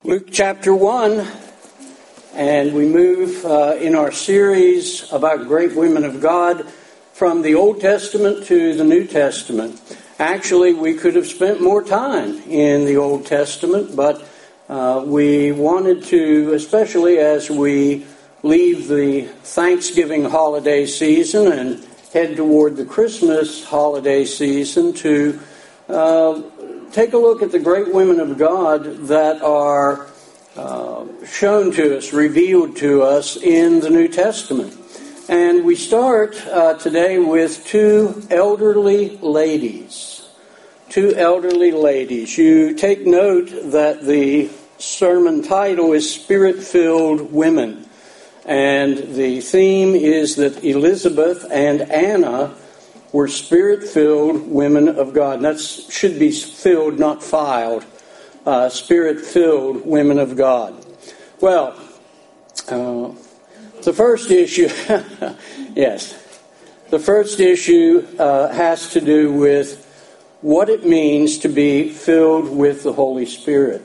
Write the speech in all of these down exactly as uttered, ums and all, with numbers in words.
Luke chapter one, and we move uh, in our series about great women of God from the Old Testament to the New Testament. Actually, we could have spent more time in the Old Testament, but uh, we wanted to, especially as we leave the Thanksgiving holiday season and head toward the Christmas holiday season, to uh, take a look at the great women of God that are uh, shown to us, revealed to us in the New Testament. And we start uh, today with two elderly ladies. Two elderly ladies. You take note that the sermon title is Spirit-Filled Women. And the theme is that Elizabeth and Anna were Spirit-filled women of God. And that should be filled, not filed. Uh, Spirit-filled women of God. Well, uh, the first issue, yes, the first issue uh, has to do with what it means to be filled with the Holy Spirit.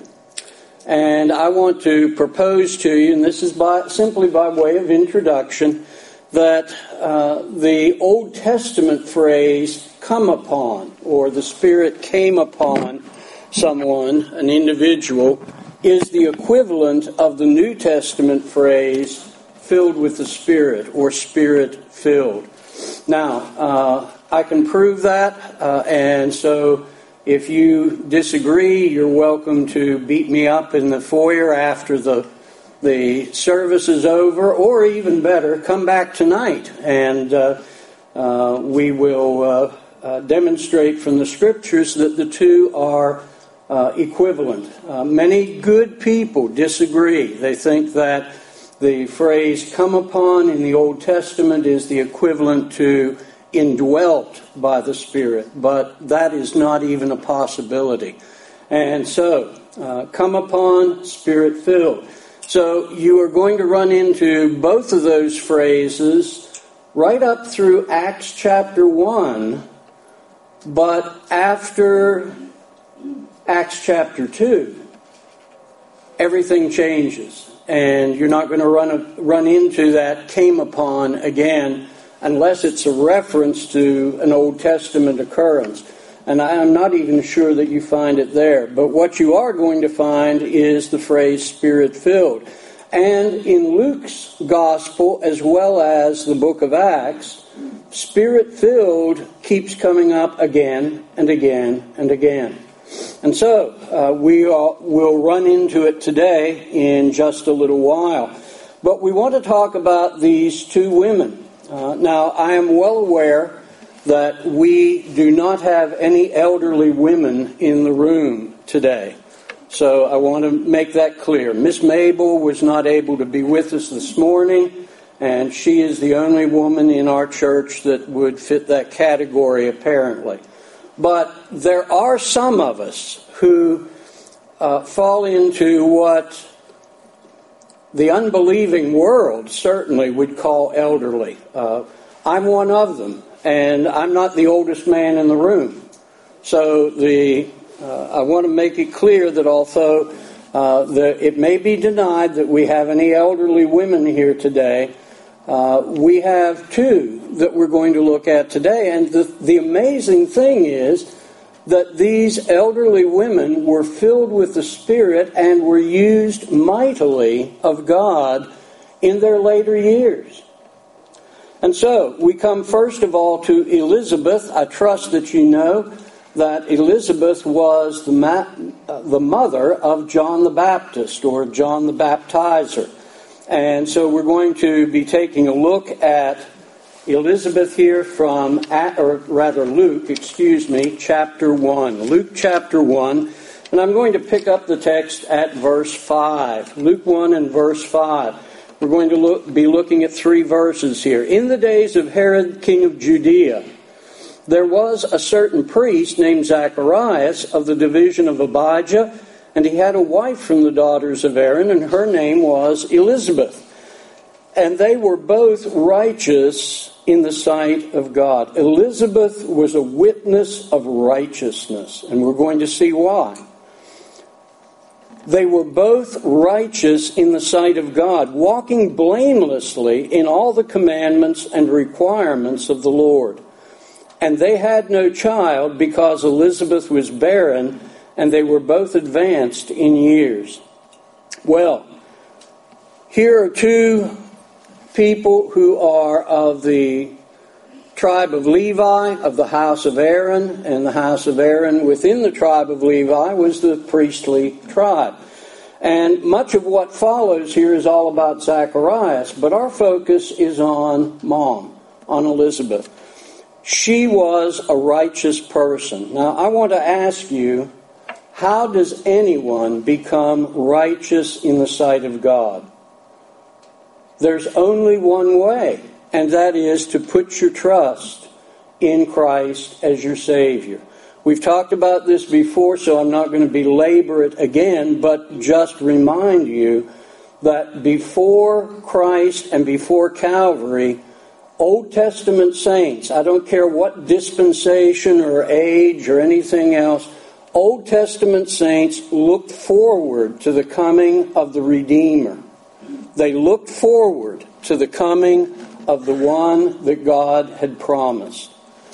And I want to propose to you, and this is by, simply by way of introduction, that uh, the Old Testament phrase, come upon, or the Spirit came upon someone, an individual, is the equivalent of the New Testament phrase, filled with the Spirit, or Spirit-filled. Now, uh, I can prove that, uh, and so if you disagree, you're welcome to beat me up in the foyer after the the service is over, or even better, come back tonight, and uh, uh, we will uh, uh, demonstrate from the Scriptures that the two are uh, equivalent. Uh, many good people disagree. They think that the phrase come upon in the Old Testament is the equivalent to indwelt by the Spirit, but that is not even a possibility. And so, uh, come upon, Spirit-filled. So you are going to run into both of those phrases right up through Acts chapter one, but after Acts chapter two, everything changes. And you're not going to run run into that came upon again unless it's a reference to an Old Testament occurrence. And I am not even sure that you find it there. But what you are going to find is the phrase Spirit-filled. And in Luke's Gospel, as well as the book of Acts, Spirit-filled keeps coming up again and again and again. And so, uh, we are, will run into it today in just a little while. But we want to talk about these two women. Uh, now, I am well aware that we do not have any elderly women in the room today. So I want to make that clear. Miss Mabel was not able to be with us this morning, and she is the only woman in our church that would fit that category, apparently. But there are some of us who uh, fall into what the unbelieving world certainly would call elderly. Uh, I'm one of them. And I'm not the oldest man in the room. So the uh, I want to make it clear that although uh, the, it may be denied that we have any elderly women here today, uh, we have two that we're going to look at today. And the, the amazing thing is that these elderly women were filled with the Spirit and were used mightily of God in their later years. And so, we come first of all to Elizabeth. I trust that you know that Elizabeth was the, ma- uh, the mother of John the Baptist, or John the Baptizer. And so we're going to be taking a look at Elizabeth here from, or rather Luke, excuse me, chapter one. Luke chapter one. And I'm going to pick up the text at verse five. Luke one and verse five. We're going to look, be looking at three verses here. In the days of Herod, king of Judea, there was a certain priest named Zacharias of the division of Abijah, and he had a wife from the daughters of Aaron, and her name was Elizabeth. And they were both righteous in the sight of God. Elizabeth was a witness of righteousness, and we're going to see why. They were both righteous in the sight of God, walking blamelessly in all the commandments and requirements of the Lord. And they had no child because Elizabeth was barren, and they were both advanced in years. Well, here are two people who are of the tribe of Levi, of the house of Aaron, and the house of Aaron within the tribe of Levi was the priestly tribe. And much of what follows here is all about Zacharias, but our focus is on Mom, on Elizabeth. She was a righteous person. Now, I want to ask you, how does anyone become righteous in the sight of God? There's only one way, and that is to put your trust in Christ as your Savior. We've talked about this before, so I'm not going to belabor it again, but just remind you that before Christ and before Calvary, Old Testament saints, I don't care what dispensation or age or anything else, Old Testament saints looked forward to the coming of the Redeemer. They looked forward to the coming of the one that God had promised.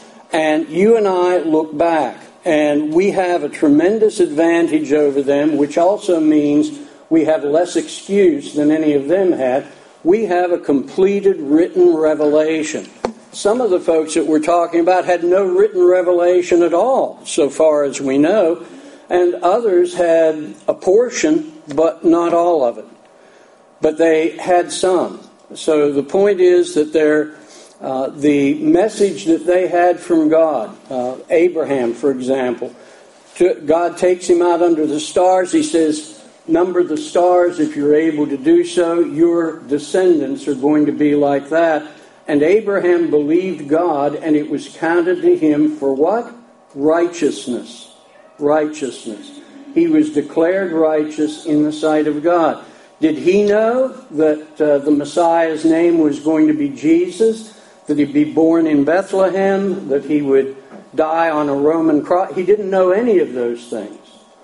And you and I look back, and we have a tremendous advantage over them, which also means we have less excuse than any of them had. We have a completed written revelation. Some of the folks that we're talking about had no written revelation at all, so far as we know, and others had a portion, but not all of it. But they had some. So the point is that they're, uh, the message that they had from God, uh, Abraham, for example, to, God takes him out under the stars. He says, number the stars if you're able to do so. Your descendants are going to be like that. And Abraham believed God, and it was counted to him for what? Righteousness. Righteousness. He was declared righteous in the sight of God. Did he know that uh, the Messiah's name was going to be Jesus? That he'd be born in Bethlehem? That he would die on a Roman cross? He didn't know any of those things.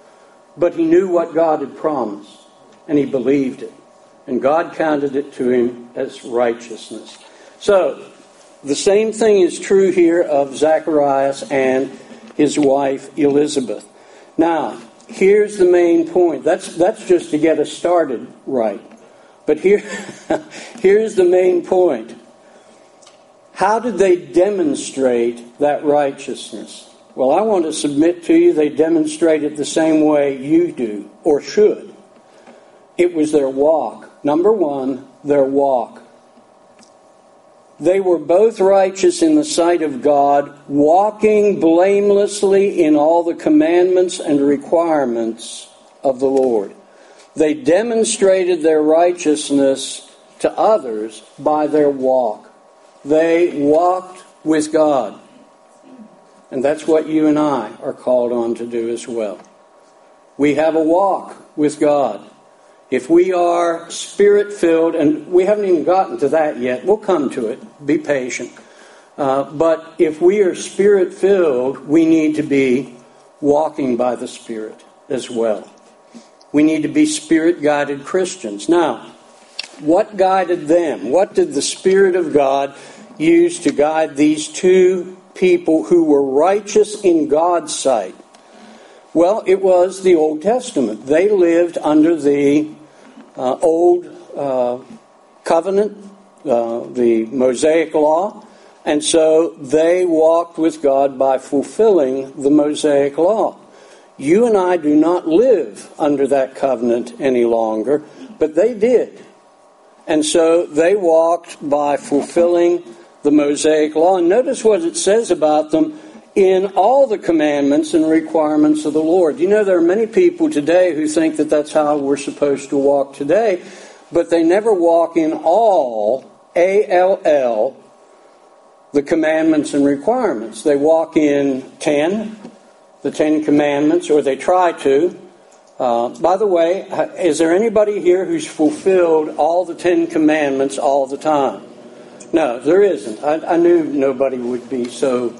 But he knew what God had promised, and he believed it. And God counted it to him as righteousness. So, the same thing is true here of Zacharias and his wife Elizabeth. Now, here's the main point. That's that's just to get us started right. But here, here's the main point. How did they demonstrate that righteousness? Well, I want to submit to you they demonstrate it the same way you do, or should. It was their walk. Number one, their walk. They were both righteous in the sight of God, walking blamelessly in all the commandments and requirements of the Lord. They demonstrated their righteousness to others by their walk. They walked with God. And that's what you and I are called on to do as well. We have a walk with God. If we are Spirit-filled, and we haven't even gotten to that yet, we'll come to it. Be patient. Uh, but if we are Spirit-filled, we need to be walking by the Spirit as well. We need to be Spirit-guided Christians. Now, what guided them? What did the Spirit of God use to guide these two people who were righteous in God's sight? Well, it was the Old Testament. They lived under the uh, Old uh, Covenant, uh, the Mosaic Law, and so they walked with God by fulfilling the Mosaic Law. You and I do not live under that covenant any longer, but they did. And so they walked by fulfilling the Mosaic Law. And notice what it says about them: in all the commandments and requirements of the Lord. You know, there are many people today who think that that's how we're supposed to walk today, but they never walk in all, A L L, the commandments and requirements. They walk in ten, the Ten Commandments, or they try to. Uh, by the way, is there anybody here who's fulfilled all the Ten Commandments all the time? No, there isn't. I, I knew nobody would be so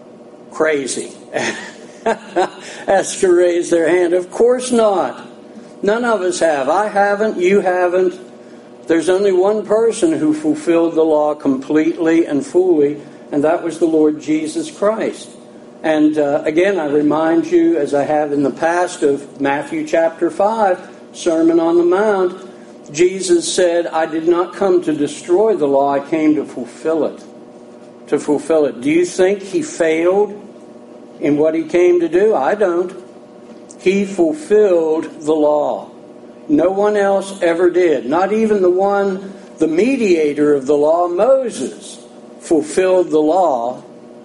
crazy as to raise their hand. Of course not. None of us have. I haven't. You haven't. There's only one person who fulfilled the law completely and fully, and that was the Lord Jesus Christ. And uh, again, I remind you, as I have in the past, of Matthew chapter five, Sermon on the Mount. Jesus said, I did not come to destroy the law, I came to fulfill it. To fulfill it. Do you think he failed in what he came to do? I don't. He fulfilled the law. No one else ever did. Not even the one, the mediator of the law, Moses, fulfilled the law.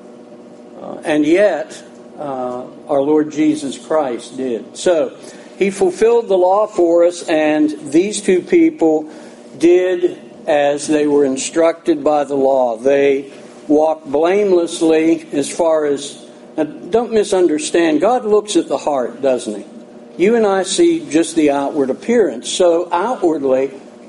Uh, and yet, uh, our Lord Jesus Christ did. So, he fulfilled the law for us, and these two people did as they were instructed by the law. They walked blamelessly as far as... Now, don't misunderstand. God looks at the heart, doesn't he? You and I see just the outward appearance. So outwardly,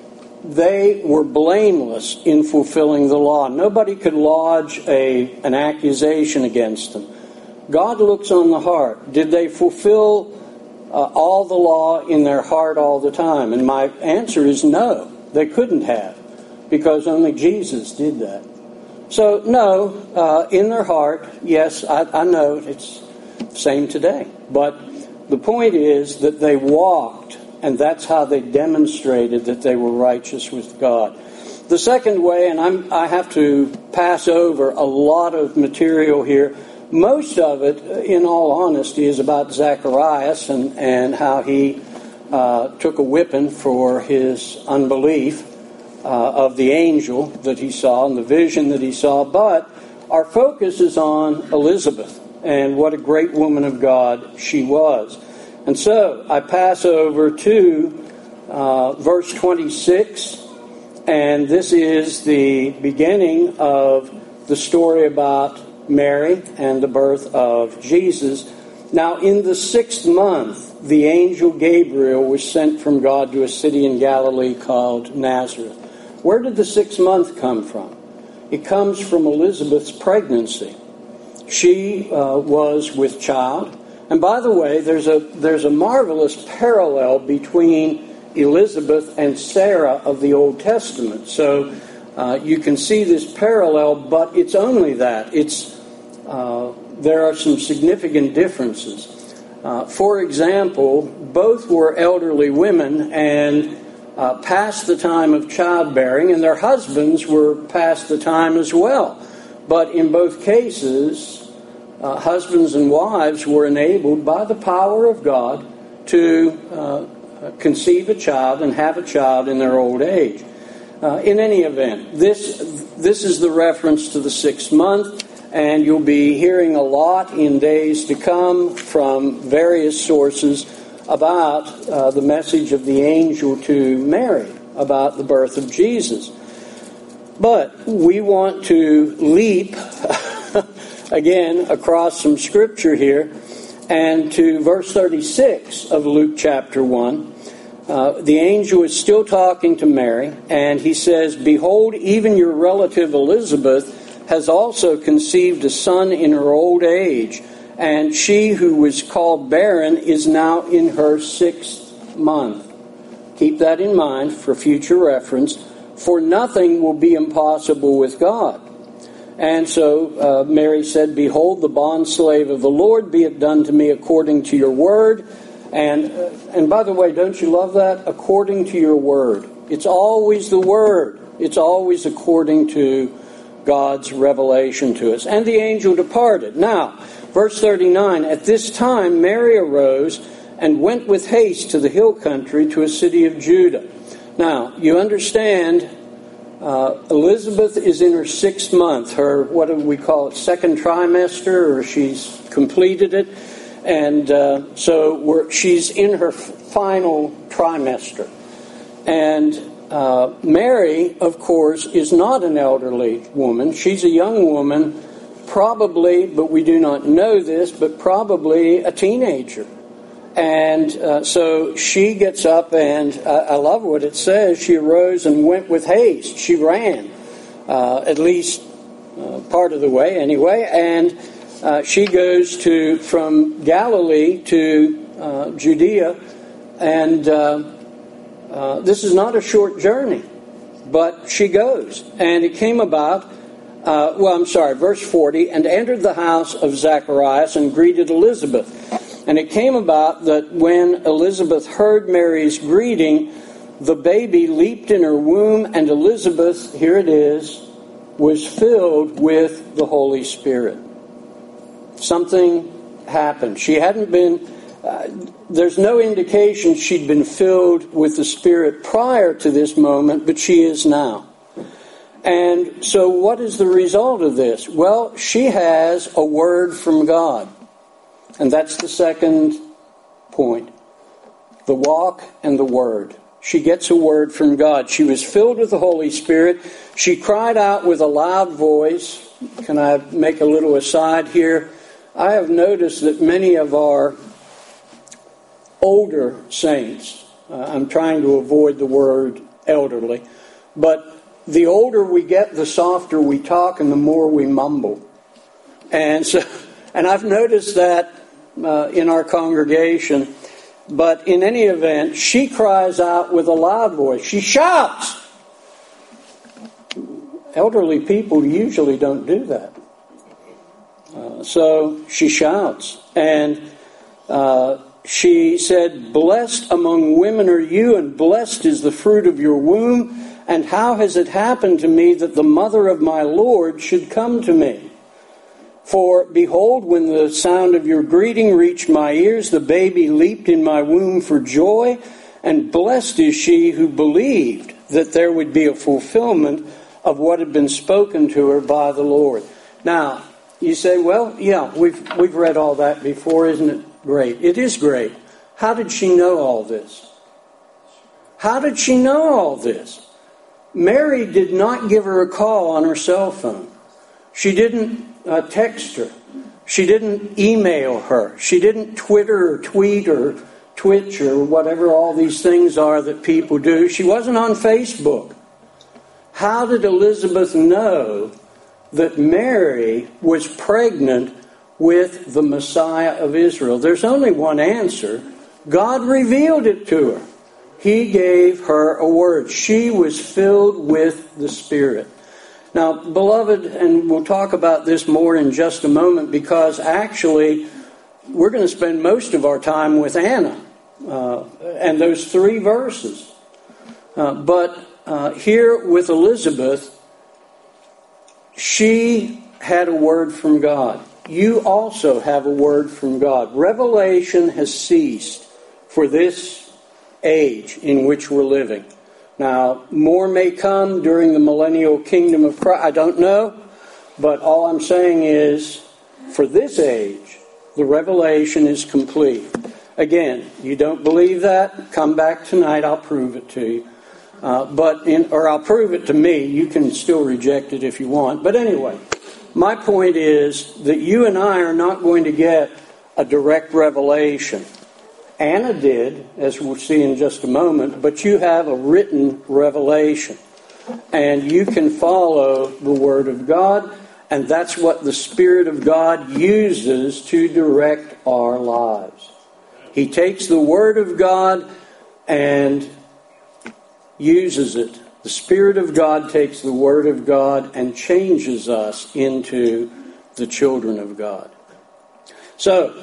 they were blameless in fulfilling the law. Nobody could lodge a, an accusation against them. God looks on the heart. Did they fulfill uh, all the law in their heart all the time? And my answer is no. They couldn't have, because only Jesus did that. So, no, uh, in their heart, yes, I, I know it's the same today. But the point is that they walked, and that's how they demonstrated that they were righteous with God. The second way, and I'm, I have to pass over a lot of material here, most of it, in all honesty, is about Zacharias and, and how he uh, took a whipping for his unbelief uh, of the angel that he saw and the vision that he saw. But our focus is on Elizabeth and what a great woman of God she was. And so I pass over to uh, verse twenty-six, and this is the beginning of the story about Mary and the birth of Jesus. Now, in the sixth month, the angel Gabriel was sent from God to a city in Galilee called Nazareth. Where did the sixth month come from? It comes from Elizabeth's pregnancy. She uh, was with child. And by the way, there's a there's a marvelous parallel between Elizabeth and Sarah of the Old Testament. So uh, you can see this parallel, but it's only that. It's uh, there are some significant differences. Uh, for example, both were elderly women and uh, past the time of childbearing, and their husbands were past the time as well. But in both cases, Uh, husbands and wives were enabled by the power of God to uh, conceive a child and have a child in their old age. Uh, in any event, this this is the reference to the sixth month, and you'll be hearing a lot in days to come from various sources about uh, the message of the angel to Mary about the birth of Jesus. But we want to leap again across some scripture here and to verse thirty-six of Luke chapter one. Uh, the angel is still talking to Mary, and he says, "Behold, even your relative Elizabeth has also conceived a son in her old age, and she who was called barren is now in her sixth month." Keep that in mind for future reference, for nothing will be impossible with God. And so uh, Mary said, "Behold, the bondslave of the Lord, be it done to me according to your word." And uh, and by the way, don't you love that? According to your word. It's always the word. It's always according to God's revelation to us. And the angel departed. Now, verse thirty-nine, "At this time Mary arose and went with haste to the hill country to a city of Judah." Now, you understand, Uh, Elizabeth is in her sixth month, her, what do we call it, second trimester, or she's completed it. And uh, so we're, she's in her f- final trimester. And uh, Mary, of course, is not an elderly woman. She's a young woman, probably, but we do not know this, but probably a teenager. And uh, so she gets up, and uh, I love what it says. She arose and went with haste. She ran, uh, at least uh, part of the way anyway. And uh, she goes to from Galilee to uh, Judea and uh, uh, this is not a short journey, but she goes. And it came about, uh, well, I'm sorry, verse forty, and entered the house of Zacharias and greeted Elizabeth. And it came about that when Elizabeth heard Mary's greeting, the baby leaped in her womb, and Elizabeth, here it is, was filled with the Holy Spirit. Something happened. She hadn't been, uh, there's no indication she'd been filled with the Spirit prior to this moment, but she is now. And so what is the result of this? Well, she has a word from God. And that's the second point. The walk and the word. She gets a word from God. She was filled with the Holy Spirit. She cried out with a loud voice. Can I make a little aside here? I have noticed that many of our older saints, uh, I'm trying to avoid the word elderly, but the older we get, the softer we talk and the more we mumble. And so, and I've noticed that uh, in our congregation. But in any event, she cries out with a loud voice. She shouts. Elderly people usually don't do that. Uh, so she shouts. And uh, she said, "Blessed among women are you, and blessed is the fruit of your womb. And how has it happened to me that the mother of my Lord should come to me? For, behold, when the sound of your greeting reached my ears, the baby leaped in my womb for joy, and blessed is she who believed that there would be a fulfillment of what had been spoken to her by the Lord." Now, you say, well, yeah, we've we've read all that before, isn't it great? It is great. How did she know all this? How did she know all this? Mary did not give her a call on her cell phone. She didn't uh, text her. She didn't email her. She didn't Twitter or tweet or Twitch or whatever all these things are that people do. She wasn't on Facebook. How did Elizabeth know that Mary was pregnant with the Messiah of Israel? There's only one answer. God revealed it to her. He gave her a word. She was filled with the Spirit. Now, beloved, and we'll talk about this more in just a moment, because actually we're going to spend most of our time with Anna uh, and those three verses. Uh, but uh, here with Elizabeth, she had a word from God. You also have a word from God. Revelation has ceased for this age in which we're living. Now, more may come during the millennial kingdom of Christ. I don't know, but all I'm saying is, for this age, the revelation is complete. Again, you don't believe that? Come back tonight, I'll prove it to you. Uh, but in, or I'll prove it to me. You can still reject it if you want. But anyway, my point is that you and I are not going to get a direct revelation. Anna did, as we'll see in just a moment, but you have a written revelation. And you can follow the Word of God, and that's what the Spirit of God uses to direct our lives. He takes the Word of God and uses it. The Spirit of God takes the Word of God and changes us into the children of God. So,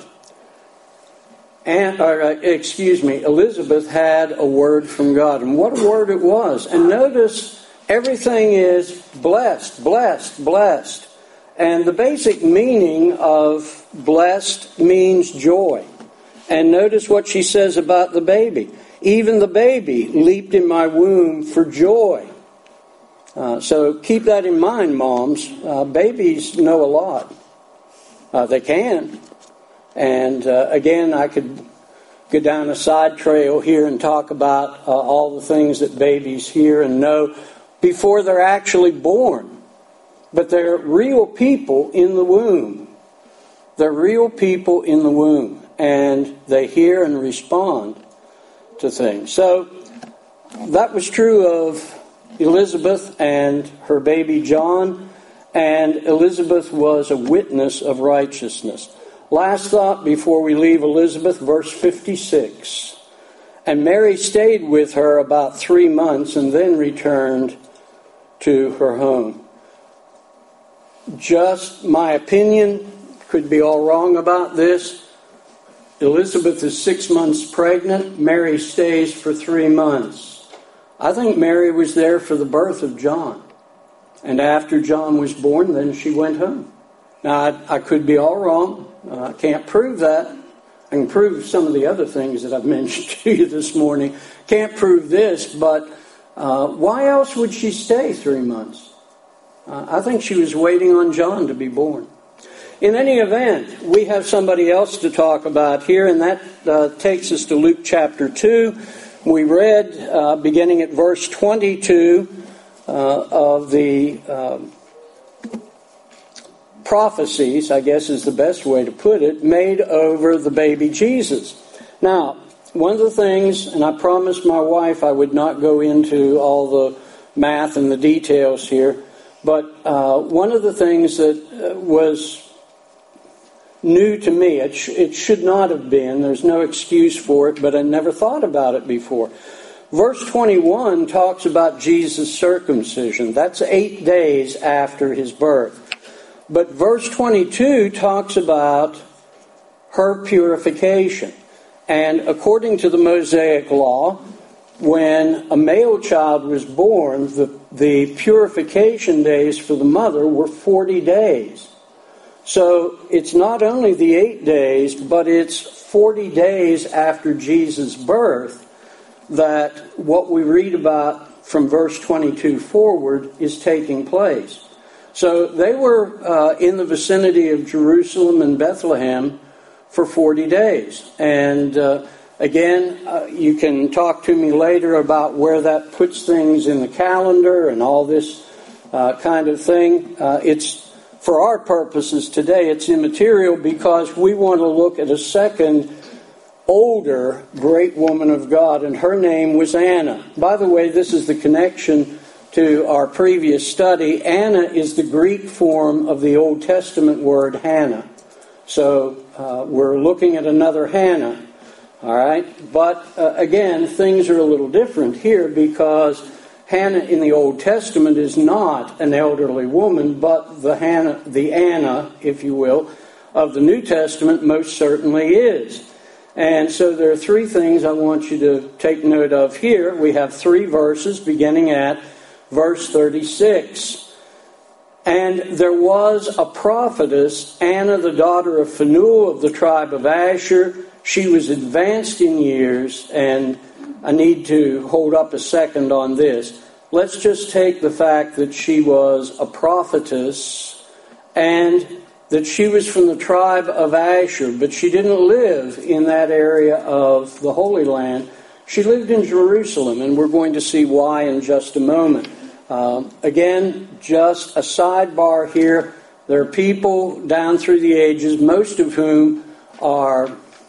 And, or, uh, excuse me, Elizabeth had a word from God. And what a word it was. And notice everything is blessed, blessed, blessed. And the basic meaning of blessed means joy. And notice what she says about the baby. Even the baby leaped in my womb for joy. Uh, so keep that in mind, moms. Uh, babies know a lot. Uh, they can. And uh, again, I could go down a side trail here and talk about uh, all the things that babies hear and know before they're actually born. But they're real people in the womb. They're real people in the womb. And they hear and respond to things. So that was true of Elizabeth and her baby John. And Elizabeth was a witness of righteousness. Last thought before we leave Elizabeth, verse fifty-six. And Mary stayed with her about three months and then returned to her home. Just my opinion, could be all wrong about this. Elizabeth is six months pregnant. Mary stays for three months. I think Mary was there for the birth of John. And after John was born, then she went home. Now, I, I could be all wrong. Uh, I can't prove that. I can prove some of the other things that I've mentioned to you this morning. Can't prove this, but uh, why else would she stay three months? Uh, I think she was waiting on John to be born. In any event, we have somebody else to talk about here, and that uh, takes us to Luke chapter two. We read, uh, beginning at verse twenty-two, uh, of the uh, prophecies, I guess is the best way to put it, made over the baby Jesus. Now, one of the things, and I promised my wife I would not go into all the math and the details here, but uh, one of the things that uh, was new to me, it, sh- it should not have been, there's no excuse for it, but I never thought about it before. Verse twenty-one talks about Jesus' circumcision. That's eight days after his birth. But verse twenty-two talks about her purification. And according to the Mosaic law, when a male child was born, the, the purification days for the mother were forty days. So it's not only the eight days, but it's forty days after Jesus' birth that what we read about from verse twenty-two forward is taking place. So they were uh, in the vicinity of Jerusalem and Bethlehem for forty days. And uh, again, uh, you can talk to me later about where that puts things in the calendar and all this uh, kind of thing. Uh, it's for our purposes today, it's immaterial because we want to look at a second older great woman of God, and her name was Anna. By the way, this is the connection to our previous study. Anna is the Greek form of the Old Testament word Hannah. So uh, we're looking at another Hannah. All right? But uh, again, things are a little different here because Hannah in the Old Testament is not an elderly woman, but the Hannah, the Anna, if you will, of the New Testament most certainly is. And so there are three things I want you to take note of here. We have three verses beginning at verse thirty-six. And there was a prophetess, Anna, the daughter of Phanuel of the tribe of Asher. She was advanced in years, and I need to hold up a second on this. Let's just take the fact that she was a prophetess and that she was from the tribe of Asher, but she didn't live in that area of the Holy Land. She lived in Jerusalem, and we're going to see why in just a moment. Uh, again, just a sidebar here. There are people down through the ages, most of whom are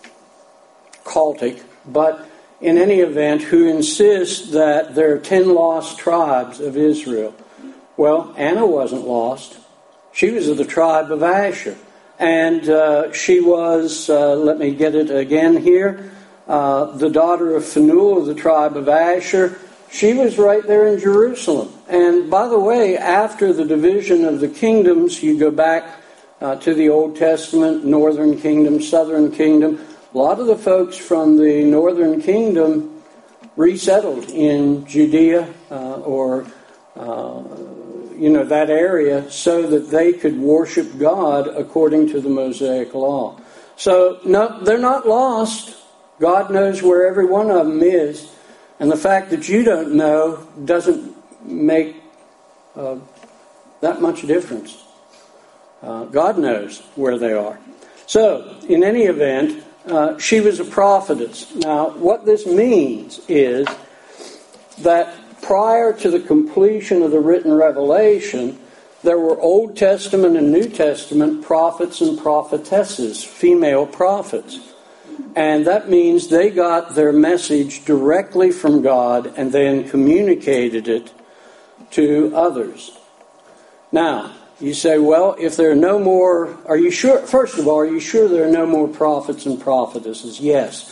cultic, but in any event, who insist that there are ten lost tribes of Israel. Well, Anna wasn't lost. She was of the tribe of Asher. And uh, she was, uh, let me get it again here, uh, the daughter of Phanuel of the tribe of Asher. She was right there in Jerusalem. And by the way, after the division of the kingdoms, you go back uh, to the Old Testament, northern kingdom, southern kingdom. A lot of the folks from the northern kingdom resettled in Judea uh, or, uh, you know, that area so that they could worship God according to the Mosaic law. So, no, they're not lost. God knows where every one of them is. And the fact that you don't know doesn't make uh, that much difference. Uh, God knows where they are. So, in any event, uh, she was a prophetess. Now, what this means is that prior to the completion of the written revelation, there were Old Testament and New Testament prophets and prophetesses, female prophets. And that means they got their message directly from God and then communicated it to others. Now, you say, well, if there are no more, are you sure, first of all, are you sure there are no more prophets and prophetesses? Yes.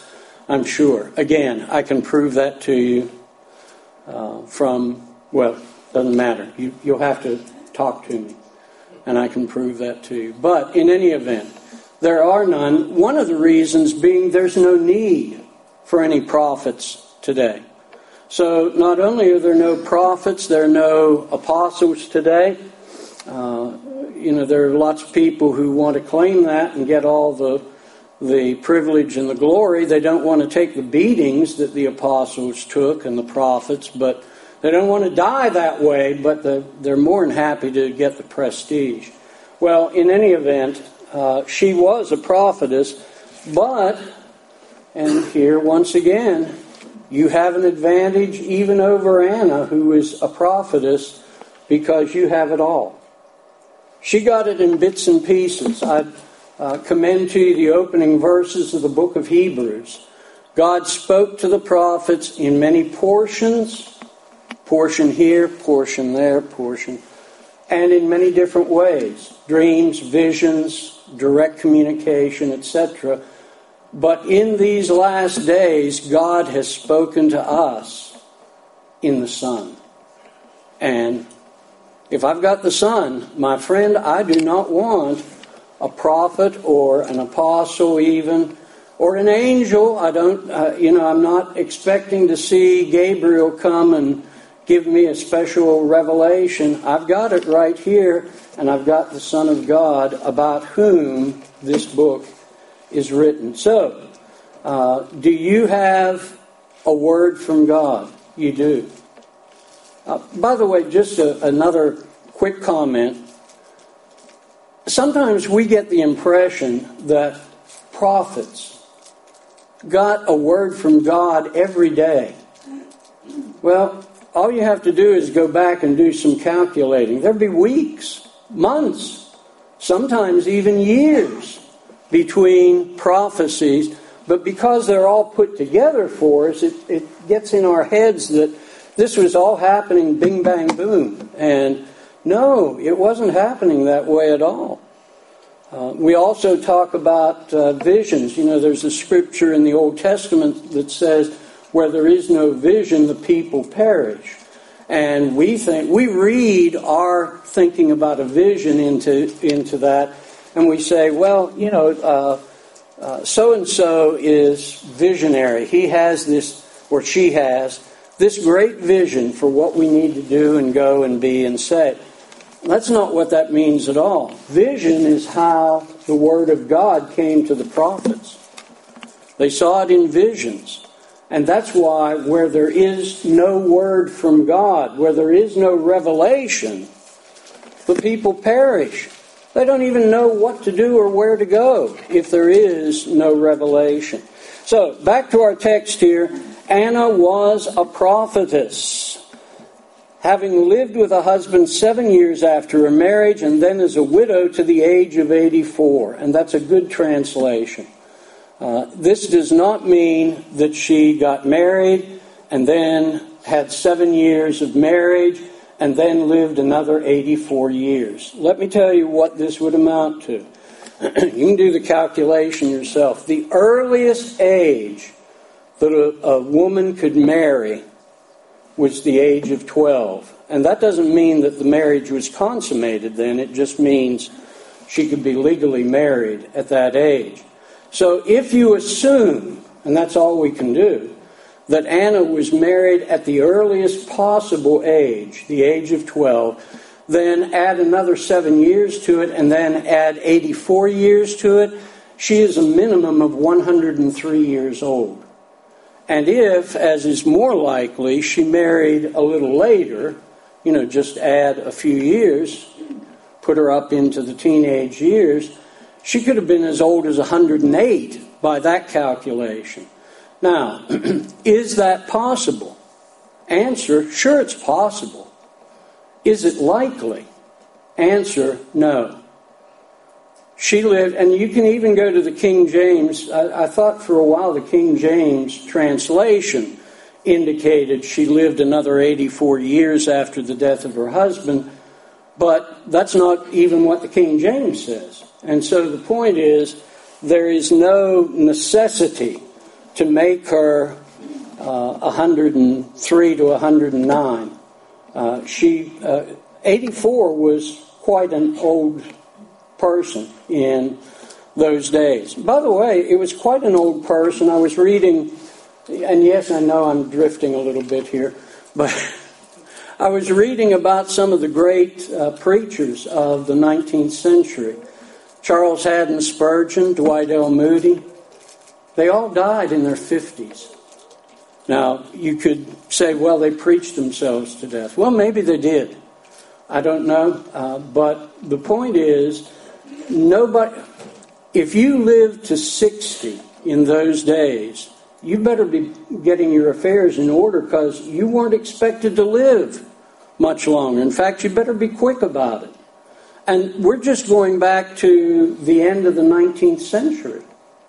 I'm sure. Again, I can prove that to you uh, from, well, doesn't matter. You, you'll have to talk to me, and I can prove that to you. But in any event, there are none. One of the reasons being there's no need for any prophets today. So not only are there no prophets, there are no apostles today. Uh, you know, there are lots of people who want to claim that and get all the the privilege and the glory. They don't want to take the beatings that the apostles took and the prophets, but they don't want to die that way, but the, they're more than happy to get the prestige. Well, in any event, uh, she was a prophetess, but, and here once again, you have an advantage even over Anna, who is a prophetess, because you have it all. She got it in bits and pieces. I uh, commend to you the opening verses of the book of Hebrews. God spoke to the prophets in many portions, portion here, portion there, portion, and in many different ways. Dreams, visions, direct communication, et cetera. But in these last days, God has spoken to us in the Son. And if I've got the Son, my friend, I do not want a prophet or an apostle even, or an angel. I don't, uh, you know, I'm not expecting to see Gabriel come and give me a special revelation. I've got it right here, and I've got the Son of God, about whom this book is written. So, uh, do you have a word from God? You do. Uh, by the way, just a, another quick comment. Sometimes we get the impression that prophets got a word from God every day. Well, all you have to do is go back and do some calculating. There'd be weeks, months, sometimes even years between prophecies. But because they're all put together for us, it, it gets in our heads that this was all happening bing, bang, boom. And no, it wasn't happening that way at all. Uh, we also talk about uh, visions. You know, there's a scripture in the Old Testament that says, where there is no vision, the people perish. And we think, we read our thinking about a vision into, into that, and we say, well, you know, uh, uh, so-and-so is visionary. He has this, or she has, this great vision for what we need to do and go and be and say. That's not what that means at all. Vision is how the Word of God came to the prophets. They saw it in visions. And that's why where there is no word from God, where there is no revelation, the people perish. They don't even know what to do or where to go if there is no revelation. So, back to our text here. Anna was a prophetess, having lived with a husband seven years after her marriage, and then as a widow to the age of eighty-four. And that's a good translation. Uh, this does not mean that she got married and then had seven years of marriage and then lived another eighty-four years. Let me tell you what this would amount to. You can do the calculation yourself. The earliest age that a, a woman could marry was the age of twelve. And that doesn't mean that the marriage was consummated then. It just means she could be legally married at that age. So if you assume, and that's all we can do, that Anna was married at the earliest possible age, the age of twelve, then add another seven years to it, and then add eighty-four years to it, she is a minimum of one hundred three years old. And if, as is more likely, she married a little later, you know, just add a few years, put her up into the teenage years, she could have been as old as one hundred eight by that calculation. Now, is that possible? Answer, sure it's possible. Is it likely? Answer, no. She lived, and you can even go to the King James. I, I thought for a while the King James translation indicated she lived another eighty-four years after the death of her husband, but that's not even what the King James says. And so the point is, there is no necessity to make her uh, one hundred three to one hundred nine. Uh, she, uh, eighty-four was quite an old person in those days. By the way, it was quite an old person. I was reading, and yes, I know I'm drifting a little bit here, but I was reading about some of the great uh, preachers of the nineteenth century. Charles Haddon Spurgeon, Dwight L. Moody. They all died in their fifties. Now, you could say, well, they preached themselves to death. Well, maybe they did. I don't know. Uh, but the point is, nobody, if you lived to sixty in those days, you better be getting your affairs in order, because you weren't expected to live much longer. In fact, you better be quick about it. And we're just going back to the end of the nineteenth century.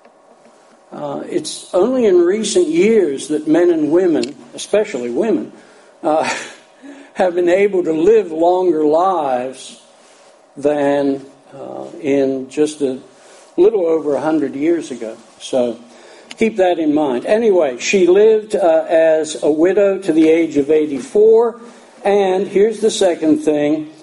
Uh, it's only in recent years that men and women, especially women, uh, have been able to live longer lives than uh, in just a little over one hundred years ago. So keep that in mind. Anyway, she lived uh, as a widow to the age of eighty-four. And here's the second thing.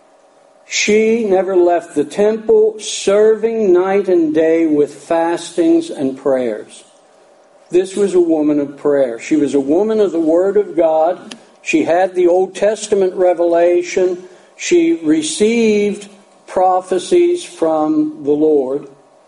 She never left the temple, serving night and day with fastings and prayers. This was a woman of prayer. She was a woman of the Word of God. She had the Old Testament revelation. She received prophecies from the Lord.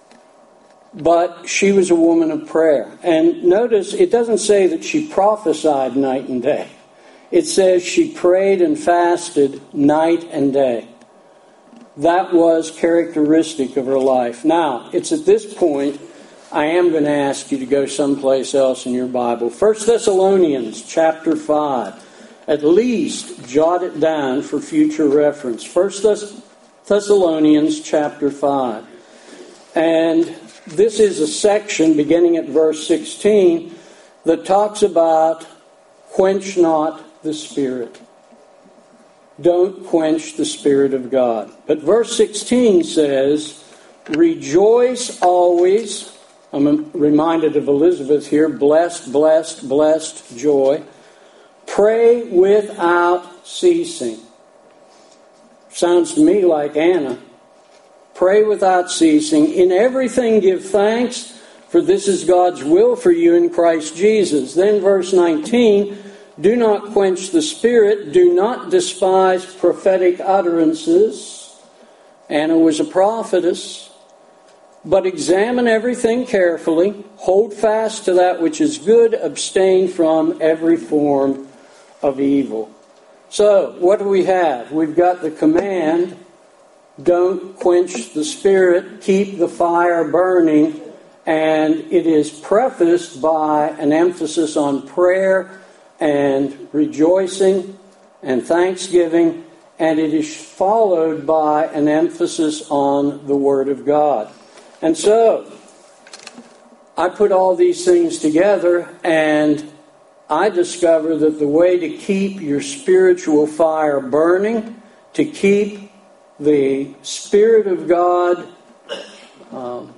But she was a woman of prayer. And notice, it doesn't say that she prophesied night and day. It says she prayed and fasted night and day. That was characteristic of her life. Now, it's at this point I am going to ask you to go someplace else in your Bible. First Thessalonians chapter five. At least jot it down for future reference. First Thess- Thessalonians chapter five. And this is a section beginning at verse sixteen that talks about quench not the Spirit. Don't quench the Spirit of God. But verse sixteen says, rejoice always. I'm reminded of Elizabeth here. Blessed, blessed, blessed, joy. Pray without ceasing. Sounds to me like Anna. Pray without ceasing. In everything give thanks, for this is God's will for you in Christ Jesus. Then verse nineteen, do not quench the Spirit. Do not despise prophetic utterances. Anna was a prophetess. But examine everything carefully. Hold fast to that which is good. Abstain from every form of evil. So, what do we have? We've got the command, don't quench the Spirit. Keep the fire burning. And it is prefaced by an emphasis on prayer and rejoicing and thanksgiving, and it is followed by an emphasis on the Word of God. And so, I put all these things together, and I discover that the way to keep your spiritual fire burning, to keep the Spirit of God, um,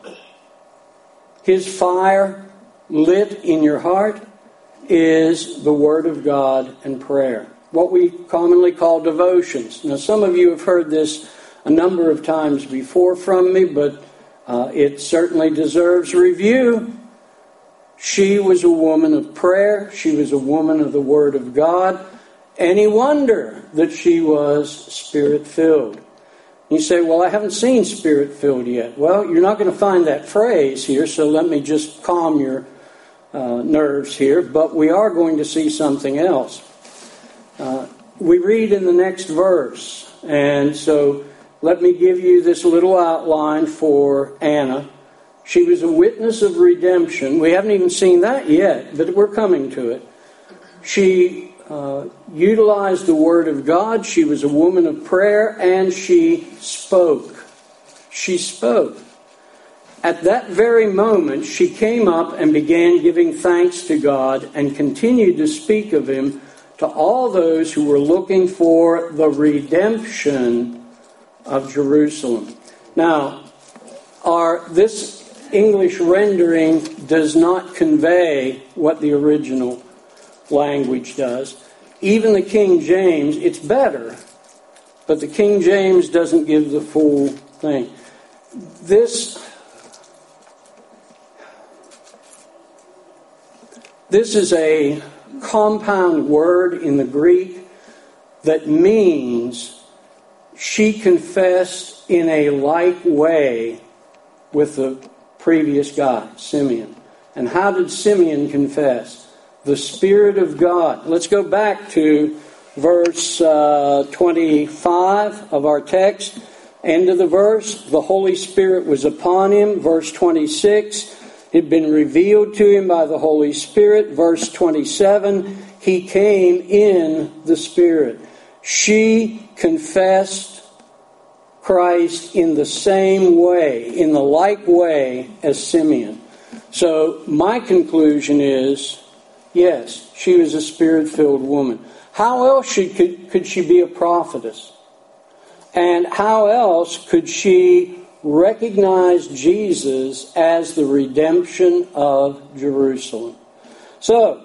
His fire lit in your heart, is the Word of God and prayer. What we commonly call devotions. Now, some of you have heard this a number of times before from me, but uh, it certainly deserves review. She was a woman of prayer. She was a woman of the Word of God. Any wonder that she was Spirit-filled? You say, well, I haven't seen Spirit-filled yet. Well, you're not going to find that phrase here, so let me just calm your Uh, nerves here, but we are going to see something else. Uh, we read in the next verse, and so let me give you this little outline for Anna. She was a witness of redemption. We haven't even seen that yet, but we're coming to it. She uh, utilized the Word of God. She was a woman of prayer, and she spoke. She spoke. At that very moment, she came up and began giving thanks to God and continued to speak of Him to all those who were looking for the redemption of Jerusalem. Now, our, this English rendering does not convey what the original language does. Even the King James, it's better, but the King James doesn't give the full thing. This, this is a compound word in the Greek that means she confessed in a like way with the previous guy, Simeon. And how did Simeon confess? The Spirit of God. Let's go back to verse uh, twenty-five of our text. End of the verse. The Holy Spirit was upon him. Verse twenty-six. It had been revealed to him by the Holy Spirit. Verse twenty-seven. He came in the Spirit. She confessed Christ in the same way, in the like way as Simeon. So my conclusion is, yes, she was a Spirit-filled woman. How else she, could, could she be a prophetess? And how else could she recognize Jesus as the redemption of Jerusalem? So,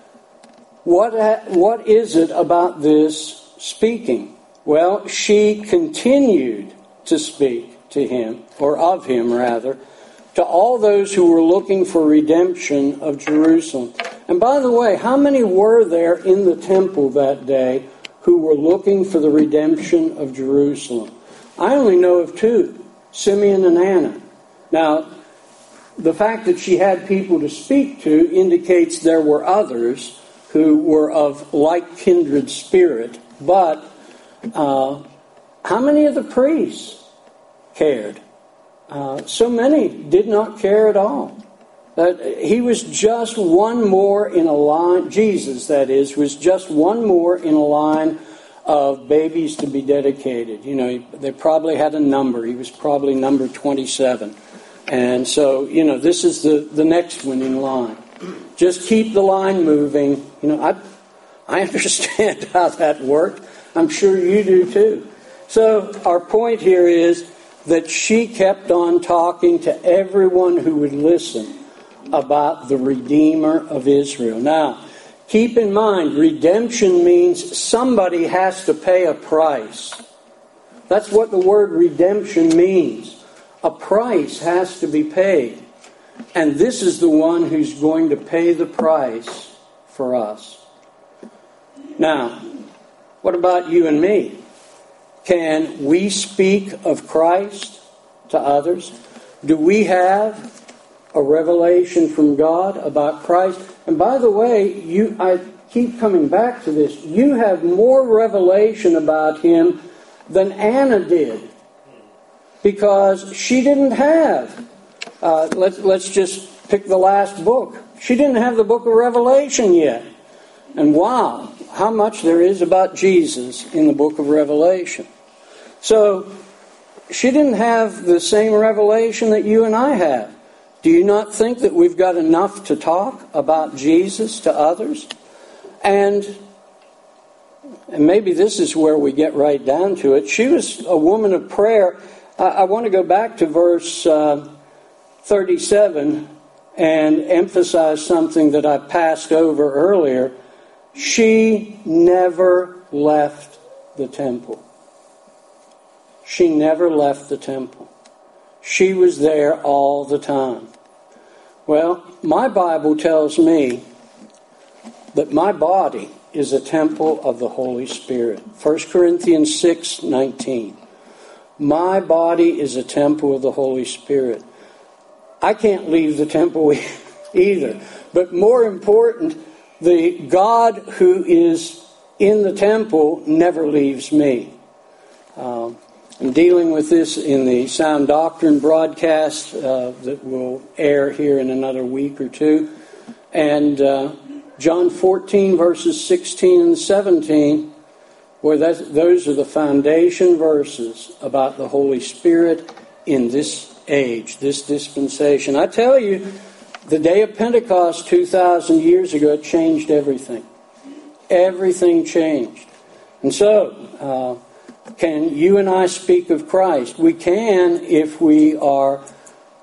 what what is it about this speaking? Well, she continued to speak to him, or of him rather, to all those who were looking for redemption of Jerusalem. And by the way, how many were there in the temple that day who were looking for the redemption of Jerusalem? I only know of two, Simeon and Anna. Now, the fact that she had people to speak to indicates there were others who were of like kindred spirit, but uh, how many of the priests cared? Uh, so many did not care at all. Uh, he was just one more in a line, Jesus that is, was just one more in a line of babies to be dedicated. You know, they probably had a number. He was probably number twenty-seven. And so, you know, this is the, the next one in line. Just keep the line moving. You know, I I understand how that worked. I'm sure you do too. So our point here is that she kept on talking to everyone who would listen about the Redeemer of Israel. Now, keep in mind, redemption means somebody has to pay a price. That's what the word redemption means. A price has to be paid. And this is the one who's going to pay the price for us. Now, what about you and me? Can we speak of Christ to others? Do we have a revelation from God about Christ? And by the way, you I keep coming back to this. You have more revelation about him than Anna did. Because she didn't have Uh, let's, let's just pick the last book. She didn't have the book of Revelation yet. And wow, how much there is about Jesus in the book of Revelation. So, she didn't have the same revelation that you and I have. Do you not think that we've got enough to talk about Jesus to others? And, and maybe this is where we get right down to it. She was a woman of prayer. I, I want to go back to verse Uh, thirty-seven and emphasize something that I passed over earlier. She never left the temple. She never left the temple. She was there all the time. Well, my Bible tells me that my body is a temple of the Holy Spirit. First Corinthians six nineteen. My body is a temple of the Holy Spirit. I can't leave the temple either. But more important, the God who is in the temple never leaves me. Um, I'm dealing with this in the Sound Doctrine broadcast uh, that will air here in another week or two. And uh, John fourteen, verses sixteen and seventeen, where that, those are the foundation verses about the Holy Spirit in this age, this dispensation. I tell you, the day of Pentecost two thousand years ago changed everything. Everything changed. And so, uh, can you and I speak of Christ? We can if we are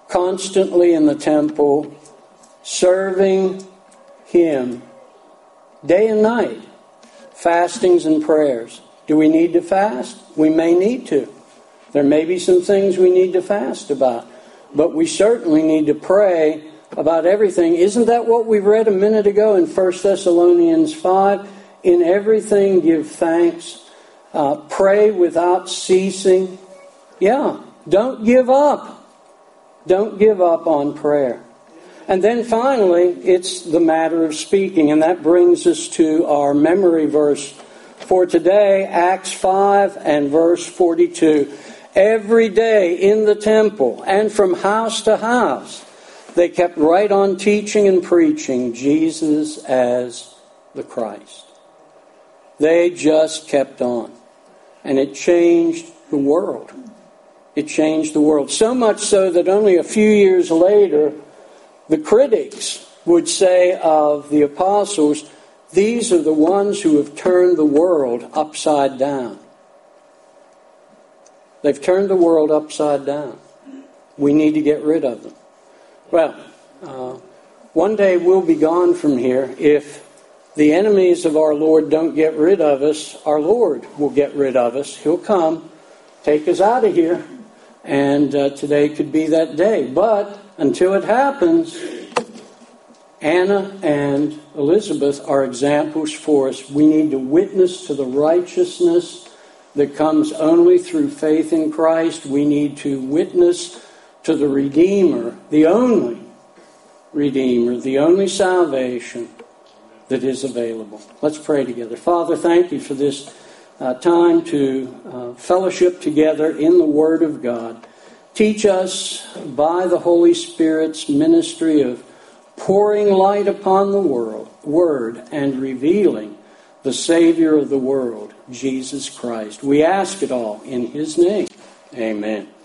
constantly in the temple, serving Him day and night, fastings and prayers. Do we need to fast? We may need to. There may be some things we need to fast about. But we certainly need to pray about everything. Isn't that what we read a minute ago in First Thessalonians five? In everything give thanks. Uh, pray without ceasing. Yeah, don't give up. Don't give up on prayer. And then finally, it's the matter of speaking. And that brings us to our memory verse for today, Acts five and verse forty-two. Every day in the temple and from house to house, they kept right on teaching and preaching Jesus as the Christ. They just kept on. And it changed the world. It changed the world. So much so that only a few years later, the critics would say of the apostles, these are the ones who have turned the world upside down. They've turned the world upside down. We need to get rid of them. Well, uh, one day we'll be gone from here. If the enemies of our Lord don't get rid of us, our Lord will get rid of us. He'll come, take us out of here, and uh, today could be that day. But until it happens, Anna and Elizabeth are examples for us. We need to witness to the righteousness that comes only through faith in Christ. We need to witness to the Redeemer, the only Redeemer, the only salvation that is available. Let's pray together. Father, thank you for this uh, time to uh, fellowship together in the Word of God. Teach us by the Holy Spirit's ministry of pouring light upon the world, Word and revealing the Savior of the world, Jesus Christ. We ask it all in His name. Amen.